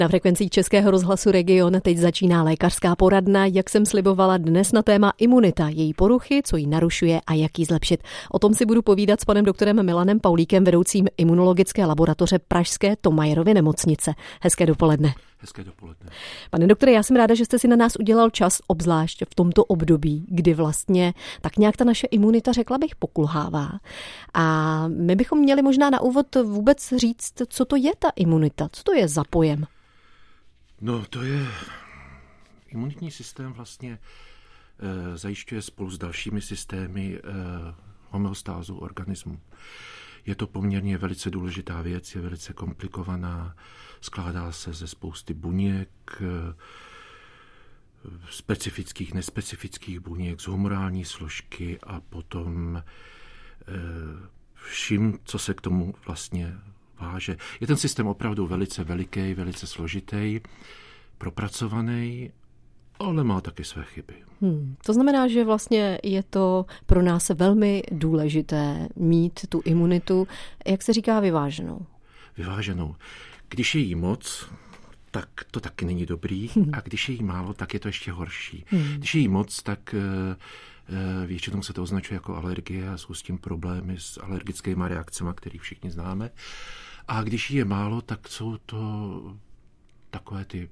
Na frekvencích Českého rozhlasu Region teď začíná lékařská poradna, jak jsem slibovala, dnes na téma imunita, její poruchy, co ji narušuje a jak ji zlepšit. O tom si budu povídat s panem doktorem Milanem Paulíkem, vedoucím imunologické laboratoře pražské Thomayerovy nemocnice. Hezké dopoledne. Hezké dopoledne. Pane doktore, já jsem ráda, že jste si na nás udělal čas, obzvlášť v tomto období, kdy vlastně tak nějak ta naše imunita, řekla bych, pokulhává. A my bychom měli možná na úvod vůbec říct, co to je ta imunita, co to je za pojem. No, to je imunitní systém vlastně zajišťuje spolu s dalšími systémy homeostázu organismu. Je to poměrně velice důležitá věc, je velice komplikovaná, skládá se ze spousty buněk, specifických, nespecifických buněk, z humorální složky a potom vším, co se k tomu vlastně váže. Je ten systém opravdu velice veliký, velice složitý, propracovaný, ale má taky své chyby. To znamená, že vlastně je to pro nás velmi důležité mít tu imunitu, jak se říká, vyváženou. Vyváženou. Když je jí moc, tak to taky není dobrý, a když je jí málo, tak je to ještě horší. Když je jí moc, tak většinou se to označuje jako alergie a jsou s tím problémy s alergickými reakcemi, které všichni známe. A když jí je málo, tak jsou to takové ty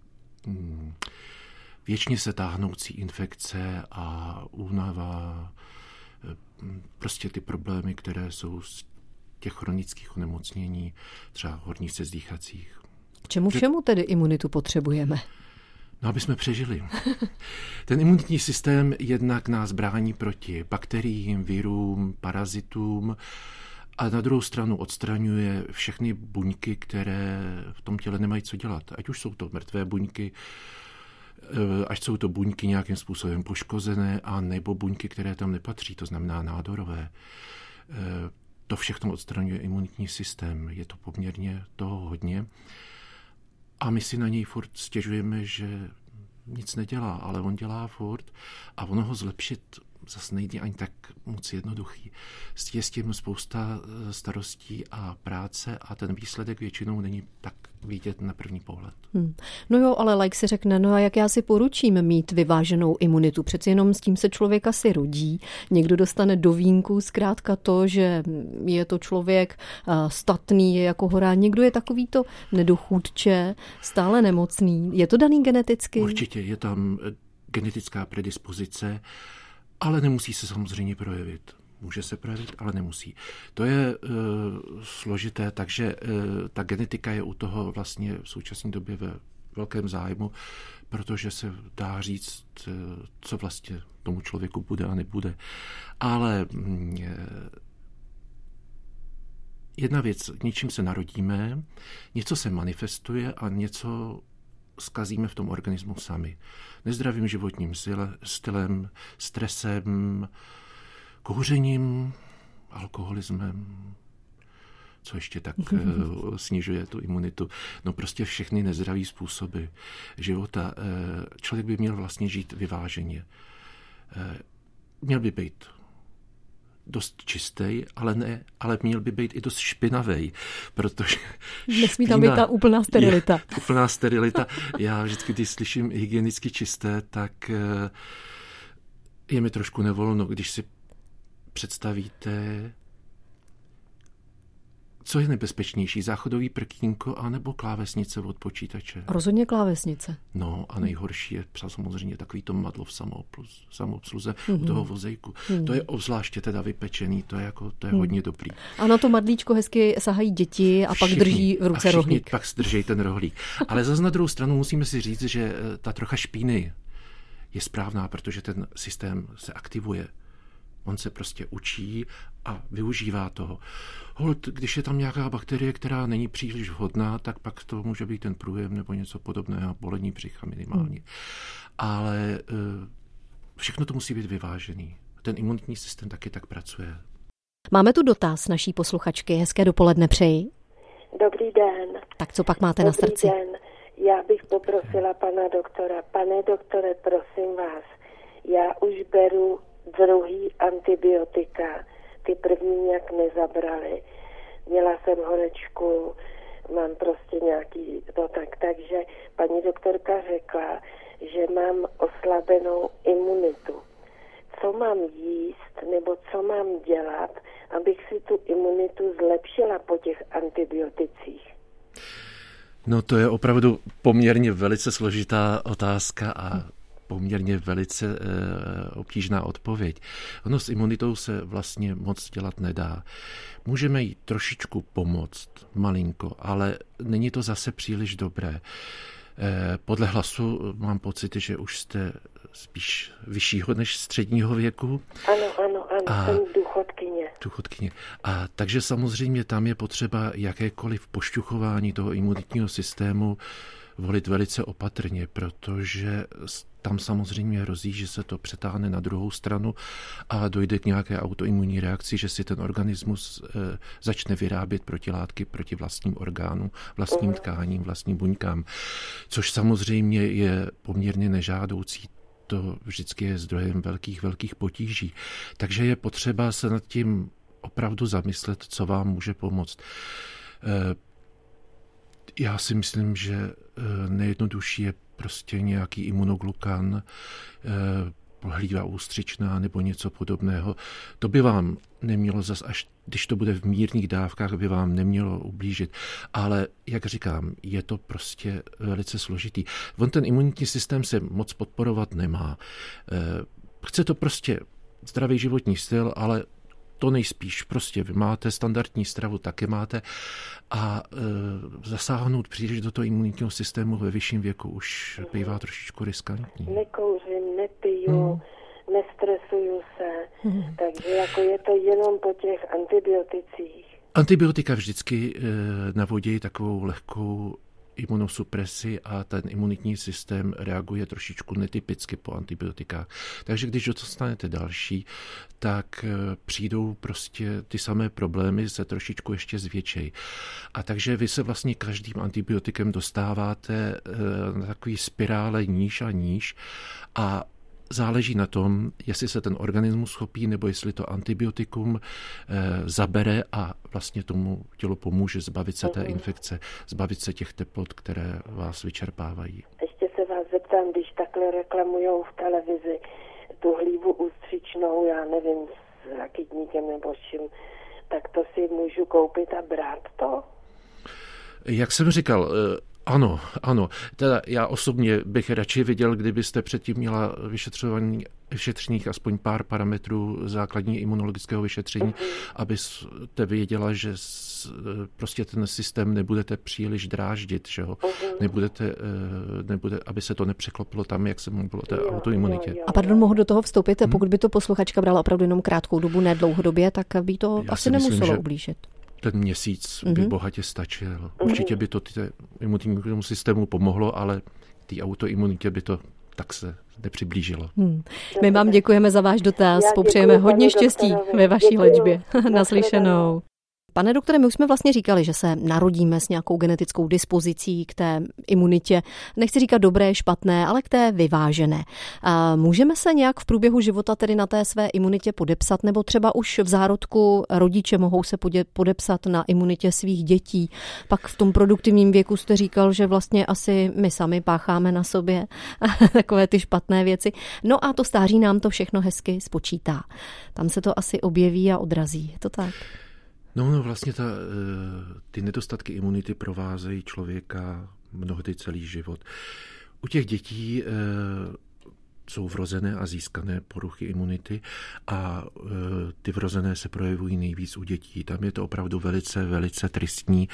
věčně se táhnoucí infekce a únava, prostě ty problémy, které jsou z těch chronických onemocnění, třeba hornice z dýchacích. K čemu všemu tedy imunitu potřebujeme? No, aby jsme přežili. Ten imunitní systém jednak nás brání proti bakteriím, virům, parazitům a na druhou stranu odstraňuje všechny buňky, které v tom těle nemají co dělat. Ať už jsou to mrtvé buňky, ať jsou to buňky nějakým způsobem poškozené, a nebo buňky, které tam nepatří, to znamená nádorové. To všechno odstraňuje imunitní systém. Je to poměrně toho hodně. A my si na něj furt stěžujeme, že nic nedělá, ale on dělá furt a ono ho zlepšit zase nejde ani tak moc jednoduchý. Je s tím spousta starostí a práce a ten výsledek většinou není tak vidět na první pohled. No jo, ale like si řekne, no a jak já si poručím mít vyváženou imunitu? Přeci jenom s tím se člověk asi rodí. Někdo dostane do vínku zkrátka to, že je to člověk statný, je jako hora. Někdo je takovýto nedochůdče, stále nemocný. Je to daný geneticky? Určitě je tam genetická predispozice, ale nemusí se samozřejmě projevit. Může se projevit, ale nemusí. To je složité, takže ta genetika je u toho vlastně v současné době ve velkém zájmu, protože se dá říct, co vlastně tomu člověku bude a nebude. Ale jedna věc, něčím se narodíme, něco se manifestuje a něco zkazíme v tom organismu sami. Nezdravým životním stylem, stresem, kouřením, alkoholismem, co ještě tak snižuje tu imunitu. No prostě všechny nezdravý způsoby života. Člověk by měl vlastně žít vyváženě. Měl by být dost čistý, ale měl by být i dost špinavej, protože nesmí tam být ta úplná sterilita. Úplná sterilita. Já vždycky, když slyším hygienicky čisté, tak je mi trošku nevolno, když si představíte, co je nebezpečnější, záchodový prkínko anebo klávesnice od počítače? Rozhodně klávesnice. No a nejhorší je samozřejmě takový to madlo v samoobsluze u toho vozejku. To je obzvláště teda vypečený, to je hodně dobrý. A na to madlíčko hezky sahají děti a pak drží v ruce rohlík. Pak drží ten rohlík. Ale zase na druhou stranu musíme si říct, že ta trocha špíny je správná, protože ten systém se aktivuje. On se prostě učí a využívá toho. Holt, když je tam nějaká bakterie, která není příliš vhodná, tak pak to může být ten průjem nebo něco podobného, bolení břicha minimálně. Ale všechno to musí být vyvážený. Ten imunitní systém taky tak pracuje. Máme tu dotaz naší posluchačky. Hezké dopoledne přeji. Dobrý den. Tak co pak máte na srdci? Dobrý den. Já bych poprosila pana doktora. Pane doktore, prosím vás, já už beru druhý antibiotika. Ty první nějak nezabraly. Měla jsem horečku, mám prostě nějaký, takže paní doktorka řekla, že mám oslabenou imunitu. Co mám jíst, nebo co mám dělat, abych si tu imunitu zlepšila po těch antibioticích? No to je opravdu poměrně velice složitá otázka a poměrně velice obtížná odpověď. Ono s imunitou se vlastně moc dělat nedá. Můžeme jí trošičku pomoct, malinko, ale není to zase příliš dobré. Podle hlasu mám pocit, že už jste spíš vyššího než středního věku. Ano, jsem důchodkyně. A takže samozřejmě tam je potřeba jakékoliv pošťuchování toho imunitního systému volit velice opatrně, protože tam samozřejmě hrozí, že se to přetáhne na druhou stranu a dojde k nějaké autoimunní reakci, že si ten organismus začne vyrábět protilátky proti vlastním orgánům, vlastním tkáním, vlastním buňkám, což samozřejmě je poměrně nežádoucí. To vždycky je zdrojem velkých potíží. Takže je potřeba se nad tím opravdu zamyslet, co vám může pomoct. Já si myslím, že nejjednodušší je prostě nějaký imunoglukan, hlíva ústřičná nebo něco podobného. To by vám nemělo zas, až když to bude v mírných dávkách, by vám nemělo ublížit. Ale, jak říkám, je to prostě velice složitý. On ten imunitní systém se moc podporovat nemá. Chce to prostě zdravý životní styl, ale to nejspíš. Prostě vy máte standardní stravu, taky máte a zasáhnout příliš do toho imunitního systému ve vyšším věku už bývá trošičku riskantní. Nekouřím, nepiju, nestresuju se, takže jako je to jenom po těch antibioticích. Antibiotika vždycky navodí takovou lehkou imunosupresi a ten imunitní systém reaguje trošičku netypicky po antibiotikách. Takže když dostanete další, tak přijdou prostě ty samé problémy se trošičku ještě zvětšej. A takže vy se vlastně každým antibiotikem dostáváte na takový spirále níž a níž a záleží na tom, jestli se ten organismus chopí, nebo jestli to antibiotikum zabere a vlastně tomu tělu pomůže zbavit se té infekce, zbavit se těch teplot, které vás vyčerpávají. Ještě se vás zeptám, když takhle reklamujou v televizi tu hlívu ústřičnou, já nevím, s rakitníkem nebo s čím, tak to si můžu koupit a brát to? Jak jsem říkal, ano. Teda já osobně bych radši viděl, kdybyste předtím měla vyšetřených aspoň pár parametrů základní imunologického vyšetření, abyste věděla, že prostě ten systém nebudete příliš dráždit, že ho? Nebude, aby se to nepřeklopilo tam, jak se mluvilo o té autoimunitě. A pardon, mohu do toho vstoupit? Pokud by to posluchačka brala opravdu jenom krátkou dobu, ne dlouhodobě, tak by to asi nemuselo ublížit. Ten měsíc by bohatě stačil. Určitě by to imunitnímu systému pomohlo, ale té autoimunitě by to tak se nepřiblížilo. My vám děkujeme za váš dotaz, popřejeme hodně štěstí ve vaší léčbě. Naslyšenou. Pane doktore, my už jsme vlastně říkali, že se narodíme s nějakou genetickou dispozicí k té imunitě. Nechci říkat dobré, špatné, ale k té vyvážené. A můžeme se nějak v průběhu života tedy na té své imunitě podepsat, nebo třeba už v zárodku rodiče mohou se podepsat na imunitě svých dětí. Pak v tom produktivním věku jste říkal, že vlastně asi my sami pácháme na sobě takové ty špatné věci. No a to stáří nám to všechno hezky spočítá. Tam se to asi objeví a odrazí. Je to tak? No vlastně ty nedostatky imunity provázejí člověka mnohdy celý život. U těch dětí jsou vrozené a získané poruchy imunity a ty vrozené se projevují nejvíc u dětí. Tam je to opravdu velice, velice tristní.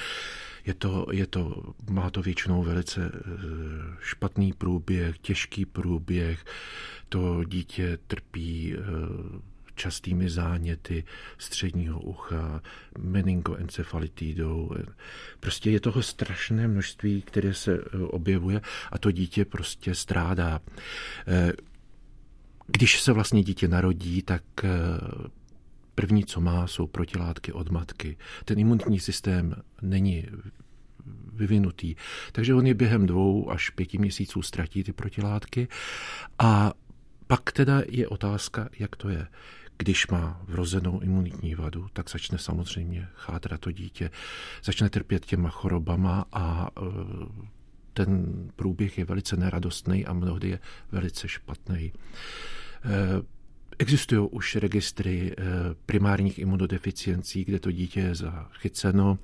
Má to většinou velice špatný průběh, těžký průběh. To dítě trpí častými záněty středního ucha, meningoencefalitidou. Prostě je toho strašné množství, které se objevuje a to dítě prostě strádá. Když se vlastně dítě narodí, tak první, co má, jsou protilátky od matky. Ten imunitní systém není vyvinutý, takže on je během 2 až 5 měsíců ztratí ty protilátky a pak teda je otázka, jak to je. Když má vrozenou imunitní vadu, tak začne samozřejmě chátrat to dítě, začne trpět těma chorobama a ten průběh je velice neradostný a mnohdy je velice špatný. Existují už registry primárních imunodeficiencí, kde to dítě je zachyceno,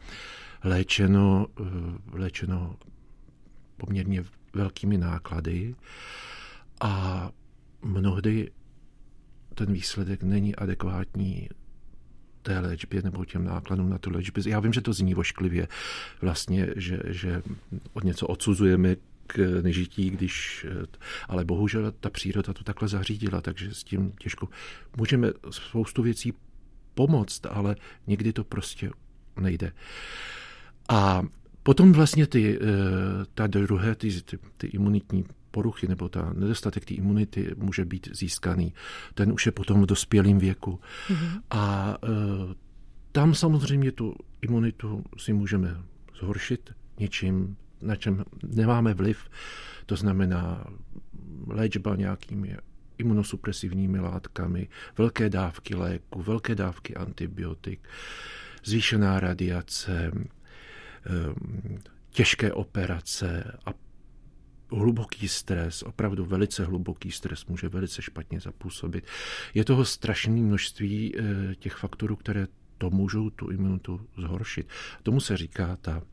léčeno poměrně velkými náklady a mnohdy ten výsledek není adekvátní té léčbě nebo těm nákladům na tu léčbu. Já vím, že to zní vošklivě vlastně, že od něco odsuzujeme k nežití, ale bohužel ta příroda to takhle zařídila, takže s tím těžko. Můžeme spoustu věcí pomoct, ale někdy to prostě nejde. A potom vlastně ty imunitní poruchy nebo ta nedostatek té imunity může být získaný. Ten už je potom v dospělém věku. Mm-hmm. A tam samozřejmě tu imunitu si můžeme zhoršit něčím, na čem nemáme vliv. To znamená léčba nějakými imunosupresivními látkami, velké dávky léku, velké dávky antibiotik, zvýšená radiace, těžké operace a hluboký stres, opravdu velice hluboký stres může velice špatně zapůsobit. Je toho strašné množství těch faktorů, které to můžou tu imunitu zhoršit. Tomu se říká ta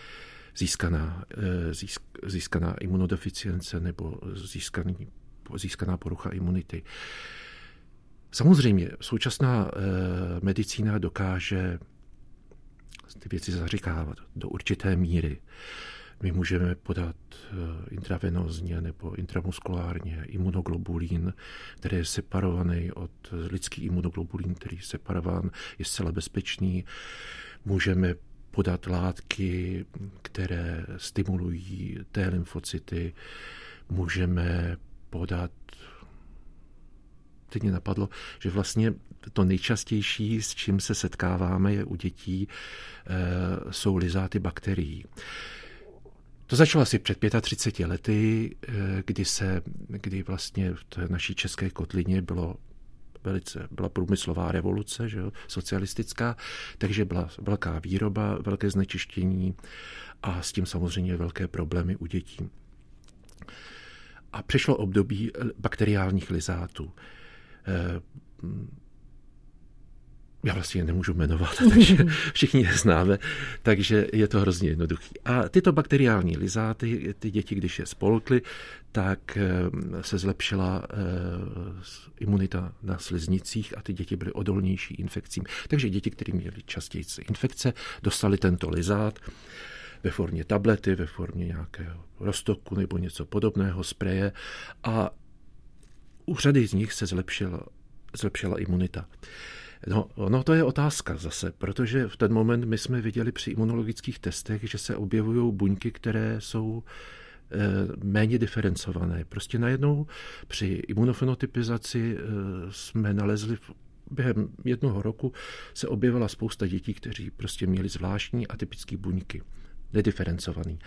získaná imunodeficience nebo získaná porucha imunity. Samozřejmě současná medicína dokáže ty věci zaříkávat do určité míry. My můžeme podat intravenózně nebo intramuskulárně imunoglobulín, který je separovaný od lidský imunoglobulín, který je separován, je zcela bezpečný. Můžeme podat látky, které stimulují T lymfocyty. Můžeme podat, teď mě napadlo, že vlastně to nejčastější, s čím se setkáváme, je u dětí, jsou lyzáty bakterií. To začalo asi před 35 lety, kdy vlastně v té naší české kotlině byla průmyslová revoluce, že jo, socialistická, takže byla velká výroba, velké znečištění a s tím samozřejmě velké problémy u dětí. A přišlo období bakteriálních lyzátů. Já vlastně je nemůžu jmenovat, takže všichni je známe, takže je to hrozně jednoduchý. A tyto bakteriální lyzáty, ty děti, když je spolkly, tak se zlepšila imunita na sliznicích a ty děti byly odolnější infekcím. Takže děti, které měly častěji infekce, dostali tento lyzát ve formě tablety, ve formě nějakého roztoku nebo něco podobného, spreje a u řady z nich se zlepšila imunita. No, to je otázka zase, protože v ten moment my jsme viděli při imunologických testech, že se objevují buňky, které jsou méně diferencované. Prostě najednou při imunofenotypizaci jsme nalezli během 1 roku se objevila spousta dětí, kteří prostě měli zvláštní atypické buňky, nediferencovaný.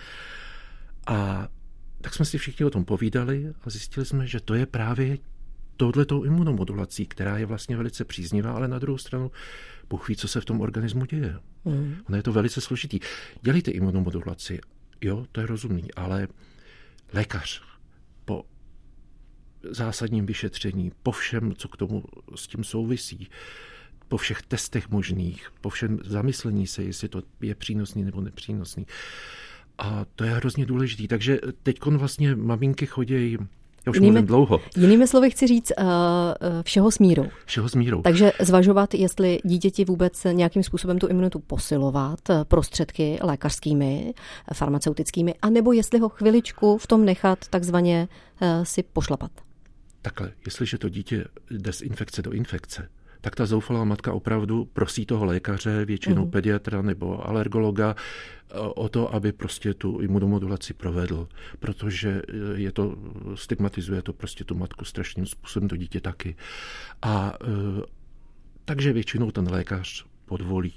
A tak jsme si všichni o tom povídali a zjistili jsme, že to je právě touhletou imunomodulací, která je vlastně velice příznivá, ale na druhou stranu Bůh ví, co se v tom organismu děje. Ono je to velice složitý. Dělejte imunomodulaci, jo, to je rozumný, ale lékař po zásadním vyšetření, po všem, co k tomu s tím souvisí, po všech testech možných, po všem zamyslení se, jestli to je přínosný nebo nepřínosný. A to je hrozně důležitý. Takže teďkon vlastně maminky chodí. Já už mluvím dlouho. Jinými slovy chci říct všeho s mírou. Všeho s mírou. Takže zvažovat, jestli dítěti vůbec nějakým způsobem tu imunitu posilovat prostředky lékařskými, farmaceutickými, anebo jestli ho chviličku v tom nechat takzvaně si pošlapat. Takhle, jestliže to dítě jde z infekce do infekce, tak ta zoufalá matka opravdu prosí toho lékaře, většinou pediatra nebo alergologa, o to, aby prostě tu imunomodulaci provedl, protože stigmatizuje to prostě tu matku strašným způsobem, to dítě taky. A takže většinou ten lékař podvolí.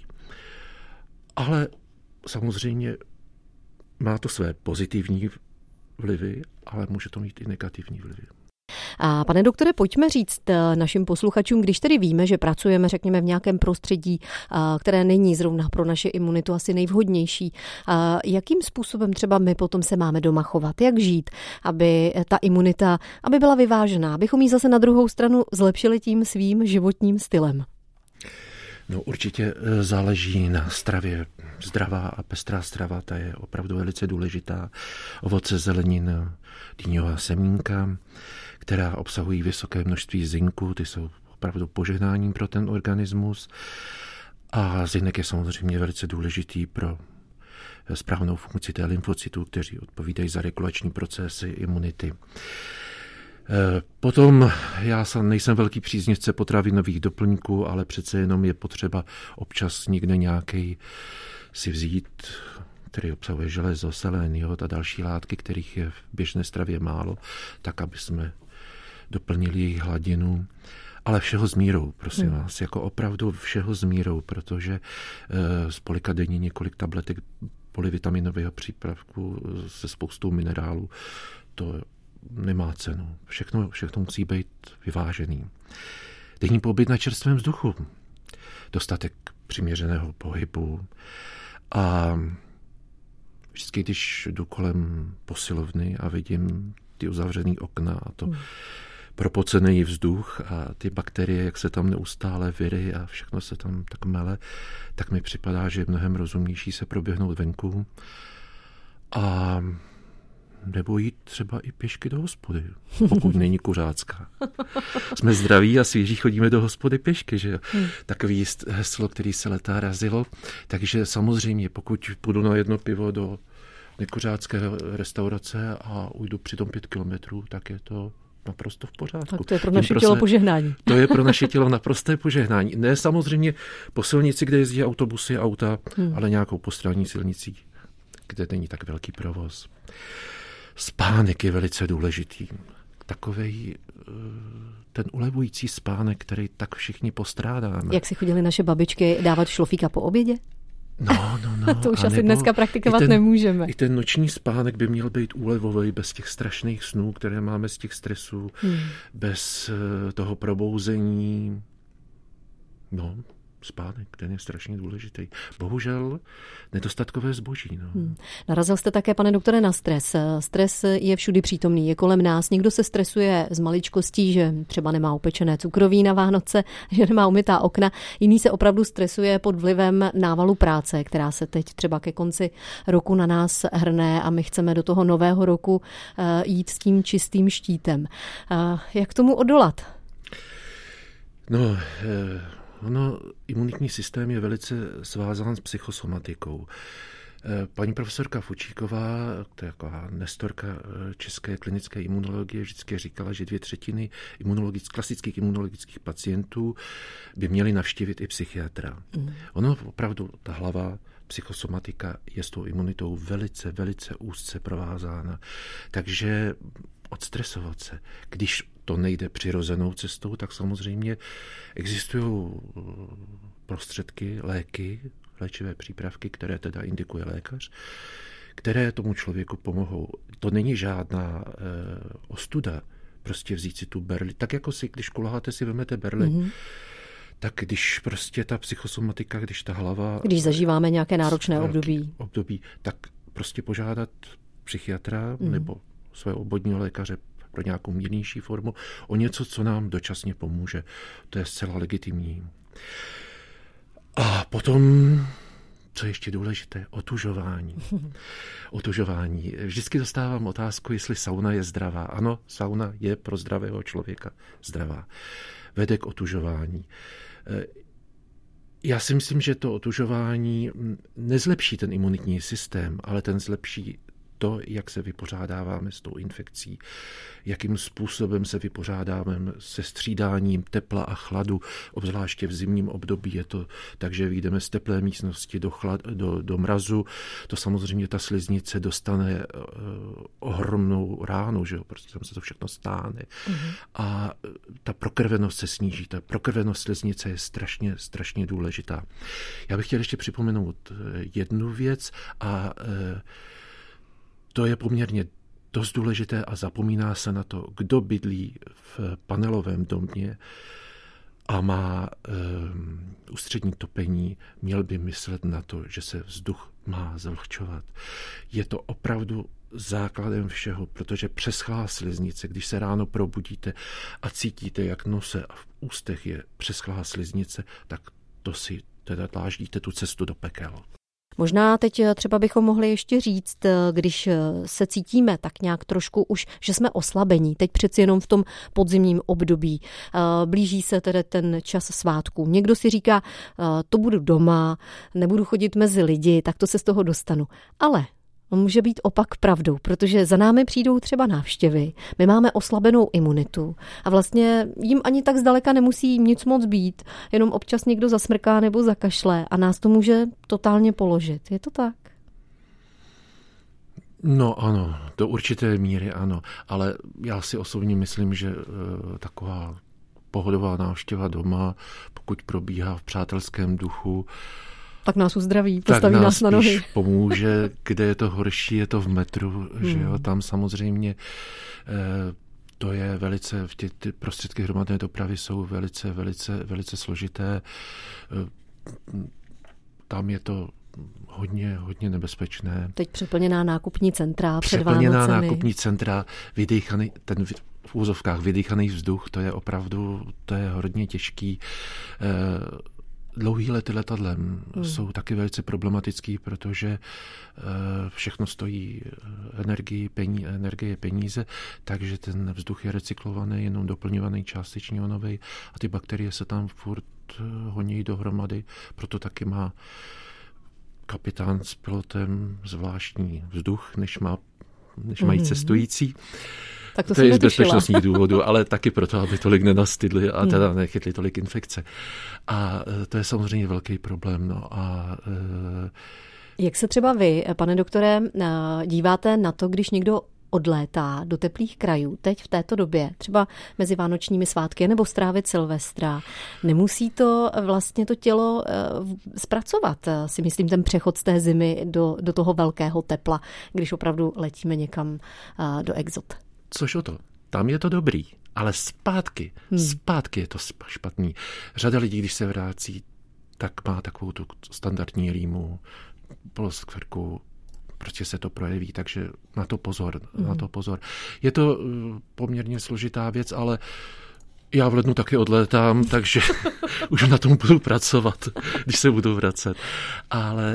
Ale samozřejmě má to své pozitivní vlivy, ale může to mít i negativní vlivy. A pane doktore, pojďme říct našim posluchačům, když tedy víme, že pracujeme, řekněme, v nějakém prostředí, které není zrovna pro naši imunitu asi nejvhodnější, jakým způsobem třeba my potom se máme doma chovat, jak žít, aby ta imunita, aby byla vyvážená, abychom ji zase na druhou stranu zlepšili tím svým životním stylem. No určitě záleží na stravě. Zdravá a pestrá strava, ta je opravdu velice důležitá. Ovoce, zelenina, dýňová semínka, která obsahují vysoké množství zinku, ty jsou opravdu požehnáním pro ten organismus. A zinek je samozřejmě velice důležitý pro správnou funkci té lymfocytů, kteří odpovídají za regulační procesy imunity. Potom já nejsem velký příznivce potravinových doplňků, ale přece jenom je potřeba občas někde nějaký si vzít, který obsahuje železo, selen, jod a další látky, kterých je v běžné stravě málo, tak aby jsme doplnili jejich hladinu. Ale všeho s mírou, prosím vás, jako opravdu všeho s mírou, protože spolika denně několik tabletek polyvitaminového přípravku se spoustou minerálů, to nemá cenu. Všechno musí být vyvážený. Denní pobyt na čerstvém vzduchu, dostatek přiměřeného pohybu a vždycky, když jdu kolem posilovny a vidím ty uzavřený okna a to propocený vzduch a ty bakterie, jak se tam neustále viry a všechno se tam tak mele, tak mi připadá, že je mnohem rozumnější se proběhnout venku a nebo jít třeba i pěšky do hospody, pokud není kuřácká. Jsme zdraví a svěží, chodíme do hospody pěšky, že jo? Takový heslo, který se leta razilo. Takže samozřejmě, pokud půjdu na jedno pivo do nekuřácké restaurace a ujdu přitom 5 kilometrů, tak je to naprosto v pořádku. Tak to je pro naše tělo požehnání. To je pro naše tělo naprosté požehnání. Ne samozřejmě po silnici, kde jezdí autobusy, auta, ale nějakou postranní silnicí, kde není tak velký provoz. Spánek je velice důležitý. Takovej ten ulevující spánek, který tak všichni postrádáme. Jak si chodili naše babičky dávat šlofíka po obědě? No. To už asi dneska praktikovat nemůžeme. I ten noční spánek by měl být úlevový, bez těch strašných snů, které máme z těch stresů, bez toho probouzení. No, spánek, ten je strašně důležitý. Bohužel nedostatkové zboží. No. Narazil jste také, pane doktore, na stres. Stres je všudy přítomný, je kolem nás. Někdo se stresuje z maličkostí, že třeba nemá upečené cukroví na Vánoce, že nemá umytá okna. Jiný se opravdu stresuje pod vlivem návalu práce, která se teď třeba ke konci roku na nás hrne a my chceme do toho nového roku jít s tím čistým štítem. Jak tomu odolat? Imunitní systém je velice svázán s psychosomatikou. Paní profesorka Fučíková, to je taková nestorka české klinické imunologie, vždycky říkala, že 2/3 klasických imunologických pacientů by měli navštívit i psychiatra. Ono opravdu, ta hlava, psychosomatika je s tou imunitou velice, velice úzce provázána. Takže odstresovat se. Když to nejde přirozenou cestou, tak samozřejmě existují prostředky, léky, léčivé přípravky, které teda indikuje lékař, které tomu člověku pomohou. To není žádná ostuda, prostě vzít si tu berli. Tak jako když kulháte, si vemete berli, tak když prostě ta psychosomatika, když ta hlava... Když zažíváme nějaké náročné období, tak prostě požádat psychiatra nebo svého obvodního lékaře pro nějakou mírnější formu o něco, co nám dočasně pomůže. To je zcela legitimní. A potom, co je ještě důležité, otužování. Otužování. Vždycky dostávám otázku, jestli sauna je zdravá. Ano, sauna je pro zdravého člověka zdravá. Vede k otužování. Já si myslím, že to otužování nezlepší ten imunitní systém, ale ten zlepší to, jak se vypořádáváme s tou infekcí, jakým způsobem se vypořádáváme se střídáním tepla a chladu, obzvláště v zimním období je to tak, že vyjdeme z teplé místnosti do mrazu, to samozřejmě ta sliznice dostane ohromnou ránu, že jo, prostě tam se to všechno stáhne. A ta prokrvenost se sníží, ta prokrvenost sliznice je strašně, strašně důležitá. Já bych chtěl ještě připomenout jednu věc a to je poměrně dost důležité a zapomíná se na to, kdo bydlí v panelovém domě a má ústřední topení, měl by myslet na to, že se vzduch má zvlhčovat. Je to opravdu základem všeho, protože přeschlá sliznice, když se ráno probudíte a cítíte, jak nose a v ústech je přeschlá sliznice, tak to si teda dláždíte tu cestu do pekel. Možná teď třeba bychom mohli ještě říct, když se cítíme tak nějak trošku už, že jsme oslabení, teď přeci jenom v tom podzimním období, blíží se tedy ten čas svátků. Někdo si říká, to budu doma, nebudu chodit mezi lidi, tak to se z toho dostanu. Ale on může být opak pravdou, protože za námi přijdou třeba návštěvy, my máme oslabenou imunitu a vlastně jim ani tak zdaleka nemusí nic moc být, jenom občas někdo zasmrká nebo zakašle a nás to může totálně položit. Je to tak? No ano, do určité míry ano, ale já si osobně myslím, že taková pohodová návštěva doma, pokud probíhá v přátelském duchu, tak nás uzdraví, postaví nás na nohy. Tak nás pomůže, kde je to horší, je to v metru, že jo, tam samozřejmě to je velice, ty prostředky hromadné dopravy jsou velice složité. Tam je to hodně nebezpečné. Teď přeplněná nákupní centra před Vánocemi. Přeplněná nákupní centra, ten v úzovkách vydýchaný vzduch, to je opravdu, to je hodně těžký. Dlouhý lety letadlem jsou taky velice problematický, protože všechno stojí energie, peníze, takže ten vzduch je recyklovaný, jenom doplňovaný částečně onovej a ty bakterie se tam furt honí dohromady, proto taky má kapitán s pilotem zvláštní vzduch, než mají cestující. Tak to je z bezpečnostních důvodů, ale taky proto, aby tolik nenastydli a teda nechytli tolik infekce. A to je samozřejmě velký problém. No a jak se třeba vy, pane doktore, díváte na to, když někdo odlétá do teplých krajů, teď v této době, třeba mezi vánočními svátky nebo strávit Silvestra, nemusí to vlastně to tělo zpracovat, si myslím, ten přechod z té zimy do toho velkého tepla, když opravdu letíme někam do exot? Což o to, tam je to dobrý, ale zpátky je to špatný. Řada lidí, když se vrací, tak má takovou tu standardní rýmu, poloskvrku, prostě se to projeví, takže na to pozor. Je to poměrně složitá věc, ale já v lednu taky odlétám, takže už na tom budu pracovat, když se budu vracet. Ale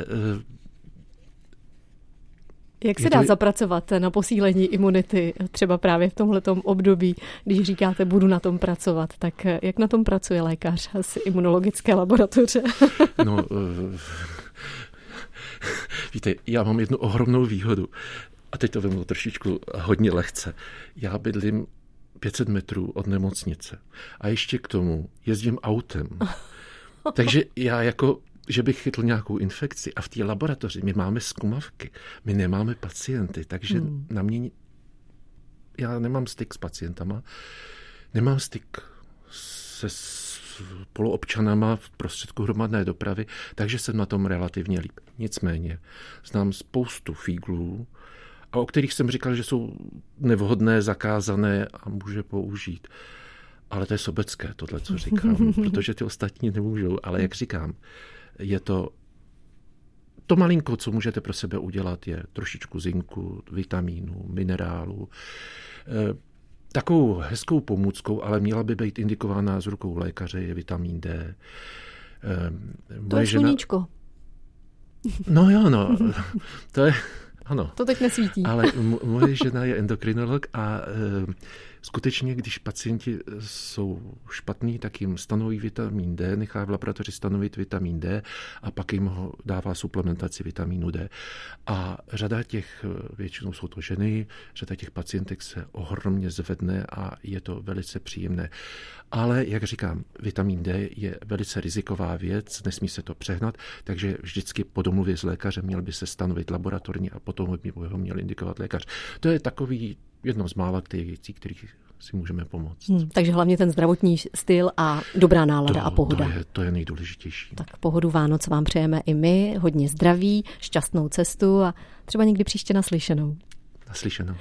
jak se dá zapracovat na posílení imunity třeba právě v tomhletom období, když říkáte, budu na tom pracovat, tak jak na tom pracuje lékař z imunologické laboratoře? No, víte, já mám jednu ohromnou výhodu a teď to vezmu trošičku hodně lehce. Já bydlím 500 metrů od nemocnice a ještě k tomu jezdím autem. Takže já že bych chytl nějakou infekci a v té laboratoři my máme zkumavky, my nemáme pacienty, takže na mě, já nemám styk s pacientama, nemám styk se spoluobčanama v prostředku hromadné dopravy, takže jsem na tom relativně líp. Nicméně znám spoustu fíglů, o kterých jsem říkal, že jsou nevhodné, zakázané a může použít. Ale to je sobecké, tohle, co říkám, protože ty ostatní nemůžou. Ale jak říkám, je to malinko, co můžete pro sebe udělat, je trošičku zinku, vitamínu, minerálu. Takovou hezkou pomůckou, ale měla by být indikována z rukou lékaře, je vitamin D. To je sluníčko. No jo, no. To je, ano. To teď nesvítí. Ale moje žena je endokrinolog a skutečně, když pacienti jsou špatní, tak jim stanoví vitamin D, nechá v laboratoři stanovit vitamin D a pak jim ho dává suplementaci vitamínu D. A řada těch, většinou jsou to ženy, řada těch pacientek se ohromně zvedne a je to velice příjemné. Ale, jak říkám, vitamin D je velice riziková věc, nesmí se to přehnat, takže vždycky po domluvě s lékařem měl by se stanovit laboratorně a potom by ho měl indikovat lékař. To je takový jedno z mála těch věcí, kterých si můžeme pomoct. Takže hlavně ten zdravotní styl a dobrá nálada a pohoda. To je nejdůležitější. Tak pohodu Vánoc vám přejeme i my, hodně zdraví, šťastnou cestu a třeba někdy příště naslyšenou. Naslyšenou.